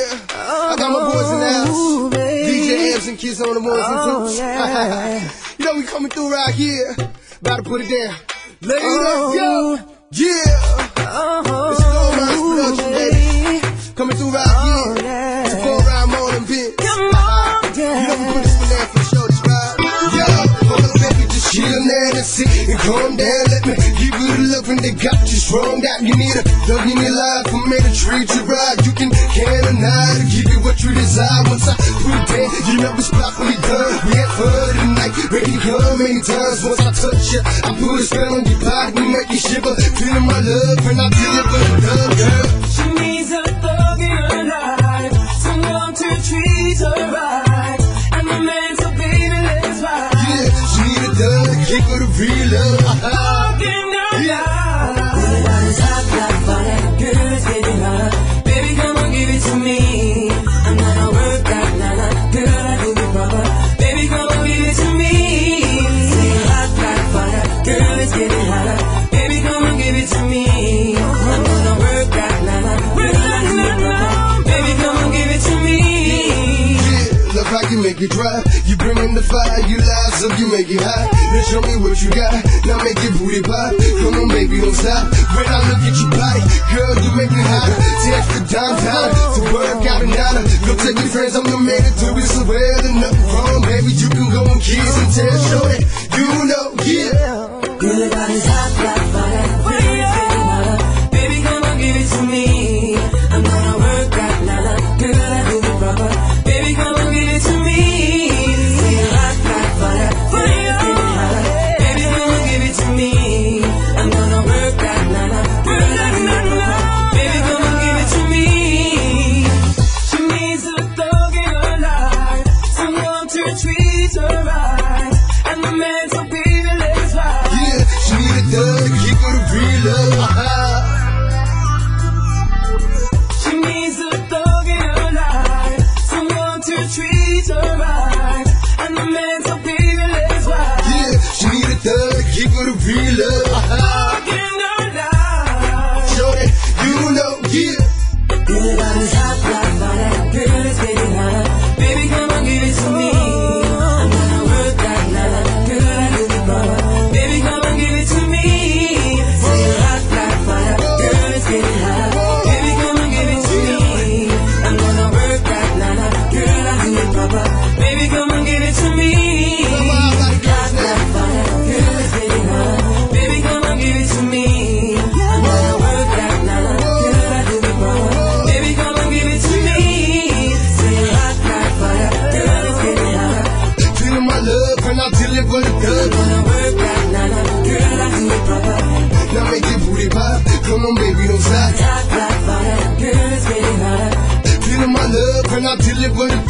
I got my boys in the house. DJ Amps and Kids on the ones and twos. You know we coming through right here. About to put it down. Ladies, let's go. Yeah. It's Gold Minds Production, baby. Coming through right here. It's a 4-rhyme morning bit. You know we put this one down for the show, this ride. Yeah. Hold up, baby, just chill there and sit and calm down. Let me give you the love when they got you strong out. You need a love in your life for me to treat you right. You can deny to give you what you desire. Once I put it down, you know it's properly done. We had fun tonight, ready to come many times. Once I touch you, I put a spell on your body, we make you shiver. Feeling my love when I deliver the love, girl. She needs a thug in her life, someone to treat her right, and the man so baby let's ride. Yeah, she need a thug to give her the real love. Thug in her life. Everybody's hot like fire, girl is getting hotter. Baby come on give it to me. I'm not a work that nana, girl I do it proper. Baby come on give it to me. Say hot like fire, girl is getting hotter. Baby come on give it to me. I'm gonna work that nana, girl I do it proper. Baby come on give it to me. Yeah, love how you make it dry. You bring in the fire, you lies up, you make it hot. Then show me what you got, now make your booty pop. Come on baby, don't stop. When I look at your body, girl, you make me hotter. Text the downtown to work out and out. Go take your friends, I'm the man to do it so well. And nothing wrong, baby, you can go and kiss and tell, show that you know, yeah. Girl, your body's hot like fire, girl, it's getting hotter. Baby, come on, give it to me. I'm gonna work that nana, girl, I do it proper. Baby, come on, give it to me. Say you're hot like fire, girl, it's getting hotter. Baby, come on, give it to me. I'm gonna work that nana, girl, I do it proper. Baby, come on, give it to me. She needs a thug in her life, someone to treat her right, and the man so baby, let's ride. Yeah, she need a thug to give her the real love. She needs a thug in her life, someone to treat her right, and the man so baby let's ride. Yeah, she need a thug to give her the real love. Thug in her life. Show that you know, yeah. Girl, your body's hot like fire, girl, it's getting hotter. Baby, come on, give it to me. I'm gonna work that nana, girl, I do it proper. Baby, come on, give it to me. Say you're hot like fire, girl, it's getting hotter. Baby, come on, give it to me. I'm gonna work that nana, girl, I do it proper. Baby, come on, give it to me. Hot like fire, girl, it's getting hotter. Baby, come on, give it to me. I'm gonna work that nana, girl, I do it proper. Baby, come on, give it to me. Say you're hot like fire, girl, it's getting hotter. Feeling my love when I deliver the thug. Gonna work that nana, girl, I do it proper. Now make your booty pop. Come on baby, don't stop. Hot like fire, girl, it's getting hotter. Feeling my love when I deliver the